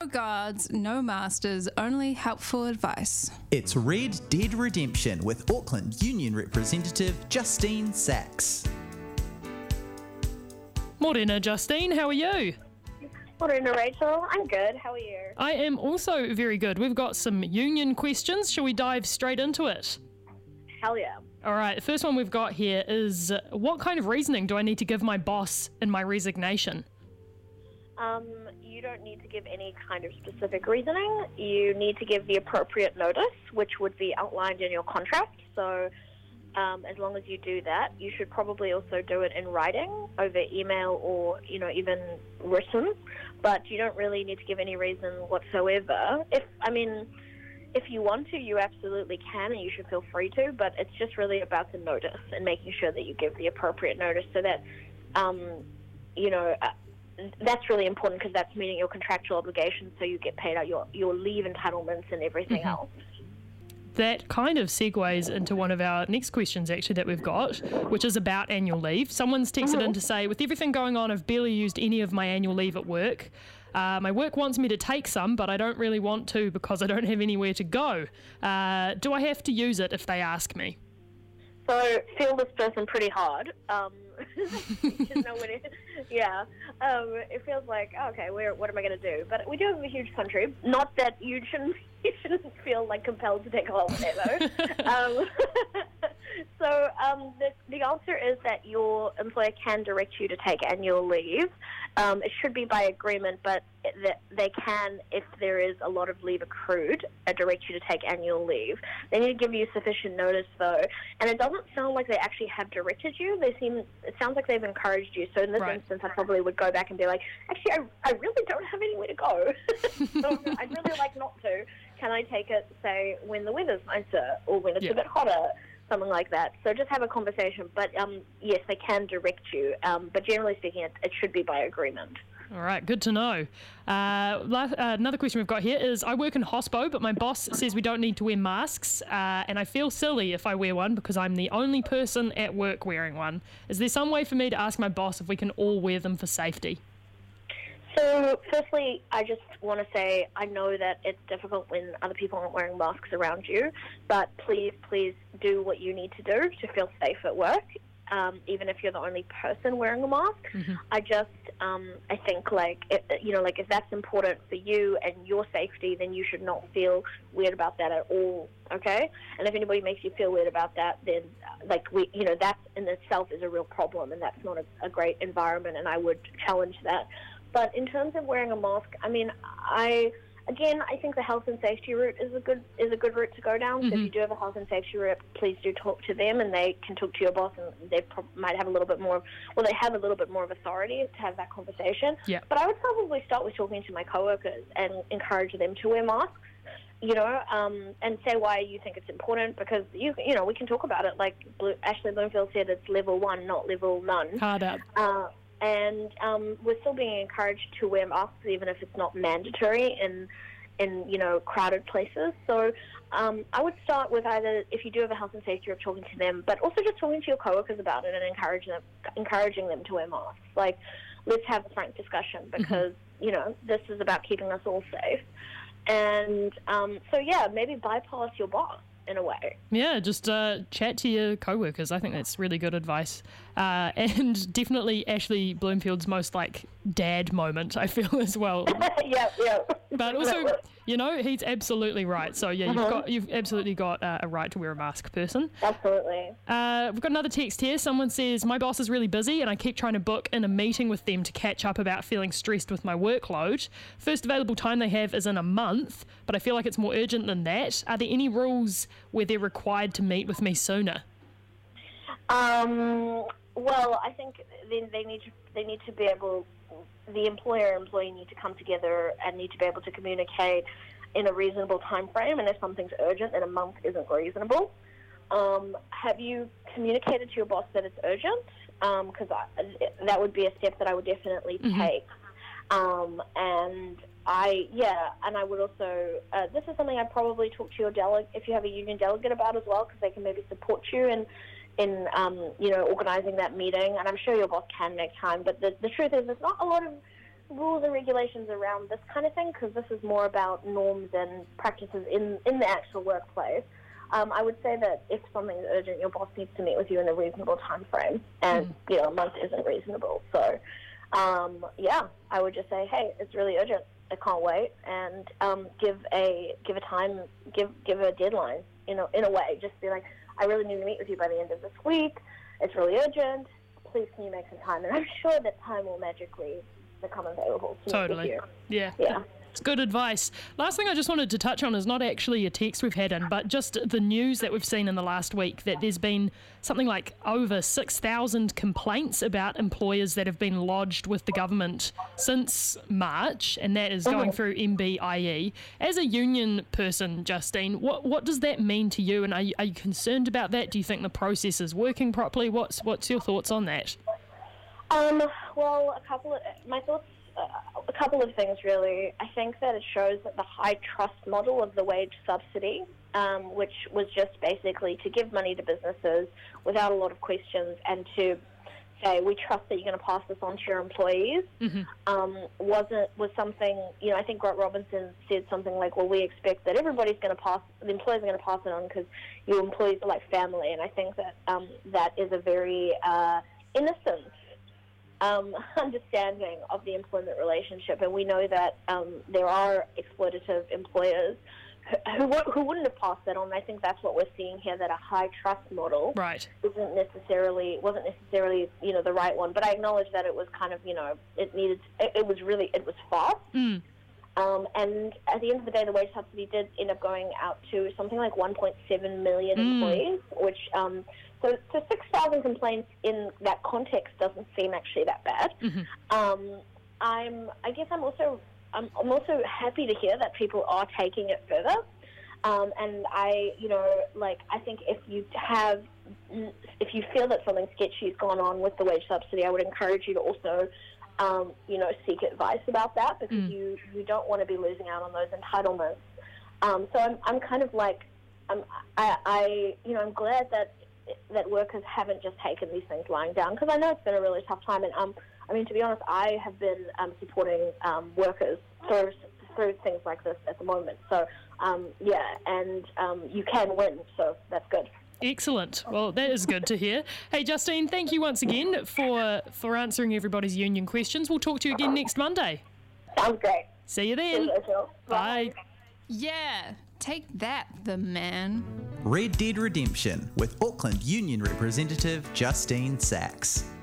guards, no masters, only helpful advice. It's Red Dead Redemption with Auckland Union representative Justine Sachs. Morena, Justine, how are you? Morena, Rachel. I'm good. How are you? I am also very good. We've got some union questions. Shall we dive straight into it? Hell yeah. All right, the first one we've got here is, what kind of reasoning do I need to give my boss in my resignation? You don't need to give any kind of specific reasoning. You need to give the appropriate notice, which would be outlined in your contract. So as long as you do that, you should probably also do it in writing, over email, or even written. But you don't really need to give any reason whatsoever. If you want to, you absolutely can, and you should feel free to. But it's just really about the notice and making sure that you give the appropriate notice, so that that's really important, because that's meeting your contractual obligations, so you get paid out your leave entitlements and everything else. That kind of segues into one of our next questions, actually, that we've got, which is about annual leave. Someone's texted in to say, with everything going on, I've barely used any of my annual leave at work. My work wants me to take some, but I don't really want to because I don't have anywhere to go. Do I have to use it if they ask me? So feel this person pretty hard. It feels like, okay, what am I going to do? But we do have a huge country. Not that you shouldn't feel like compelled to take a holiday, though. The answer is that your employer can direct you to take annual leave. It should be by agreement, but they can, if there is a lot of leave accrued, direct you to take annual leave. They need to give you sufficient notice, though. And it doesn't sound like they actually have directed you. It sounds like they've encouraged you. So in this instance, I probably would go back and be like, actually, I really don't have anywhere to go. So I'd really like not to. Can I take it, say, when the weather's nicer or when it's a bit hotter? Something like that. So just have a conversation. But yes, they can direct you. But generally speaking, it should be by agreement. All right, good to know. Another question we've got here is, I work in hospo, but my boss says we don't need to wear masks, and I feel silly if I wear one because I'm the only person at work wearing one. Is there some way for me to ask my boss if we can all wear them for safety? So, firstly, I just want to say I know that it's difficult when other people aren't wearing masks around you, but please do what you need to do to feel safe at work, even if you're the only person wearing a mask. Mm-hmm. I think, if that's important for you and your safety, then you should not feel weird about that at all, okay? And if anybody makes you feel weird about that, then, that in itself is a real problem, and that's not a great environment, and I would challenge that. But in terms of wearing a mask, I think the health and safety route is a good route to go down. Mm-hmm. So if you do have a health and safety rep, please do talk to them, and they can talk to your boss, and they might have a little bit more of authority to have that conversation. Yeah. But I would probably start with talking to my coworkers and encourage them to wear masks. And say why you think it's important, because we can talk about it. Like Ashley Bloomfield said, it's level 1, not level none. Hard up. And we're still being encouraged to wear masks, even if it's not mandatory in crowded places. So I would start with either, if you do have a health and safety rep, talking to them, but also just talking to your coworkers about it and encouraging them to wear masks. Like, let's have a frank discussion, because this is about keeping us all safe. And maybe bypass your boss in a way. Yeah, just chat to your co-workers. I think that's really good advice. And definitely Ashley Bloomfield's most dad moment, I feel, as well. Yeah. But also, he's absolutely right. So yeah, you've absolutely got a right to wear a mask, person. Absolutely. We've got another text here. Someone says, my boss is really busy and I keep trying to book in a meeting with them to catch up about feeling stressed with my workload. First available time they have is in a month, but I feel like it's more urgent than that. Are there any rules where they're required to meet with me sooner? Well, I think they need to be able, the employer and employee need to come together and need to be able to communicate in a reasonable time frame. And if something's urgent, then a month isn't reasonable. Have you communicated to your boss that it's urgent? Because that would be a step that I would definitely take. And I would also, this is something I'd probably talk to your delegate, if you have a union delegate, about as well, because they can maybe support you in organising that meeting. And I'm sure your boss can make time, but the truth is there's not a lot of rules and regulations around this kind of thing, because this is more about norms and practices in the actual workplace. I would say that if something's urgent, your boss needs to meet with you in a reasonable time frame, and a month isn't reasonable. So, I would just say, hey, it's really urgent. I can't wait, and give a deadline. In a way, just be like, I really need to meet with you by the end of this week. It's really urgent. Please, can you make some time? And I'm sure that time will magically become available to meet with you. Yeah. It's good advice. Last thing I just wanted to touch on is not actually a text we've had in, but just the news that we've seen in the last week that there's been something like over 6,000 complaints about employers that have been lodged with the government since March, and that is going through MBIE. As a union person, Justine, what does that mean to you, and are you concerned about that? Do you think the process is working properly? What's your thoughts on that? Well, a couple of things, really. I think that it shows that the high trust model of the wage subsidy, which was just basically to give money to businesses without a lot of questions and to say, we trust that you're going to pass this on to your employees, was something, I think Grant Robinson said something like, well, we expect that the employees are going to pass it on because your employees are like family. And I think that that is a very innocent understanding of the employment relationship, and we know that there are exploitative employers who wouldn't have passed that on. I think that's what we're seeing here, that a high trust model wasn't necessarily the right one. But I acknowledge that it was kind of it was fast. And at the end of the day, the wage subsidy did end up going out to something like 1.7 million employees, which so 6,000 complaints in that context doesn't seem actually that bad. I'm also happy to hear that people are taking it further. And I think if you feel that something sketchy has gone on with the wage subsidy, I would encourage you to also seek advice about that, because you don't want to be losing out on those entitlements. So I'm kind of like, I'm glad that workers haven't just taken these things lying down, because I know it's been a really tough time. And to be honest, I have been supporting workers through things like this at the moment. So you can win, so that's good. Excellent. Well, that is good to hear. Hey, Justine, thank you once again for answering everybody's union questions. We'll talk to you again next Monday. Sounds great. See you then. Bye. Yeah, take that, the man. Red Dead Redemption with Auckland Union representative Justine Sachs.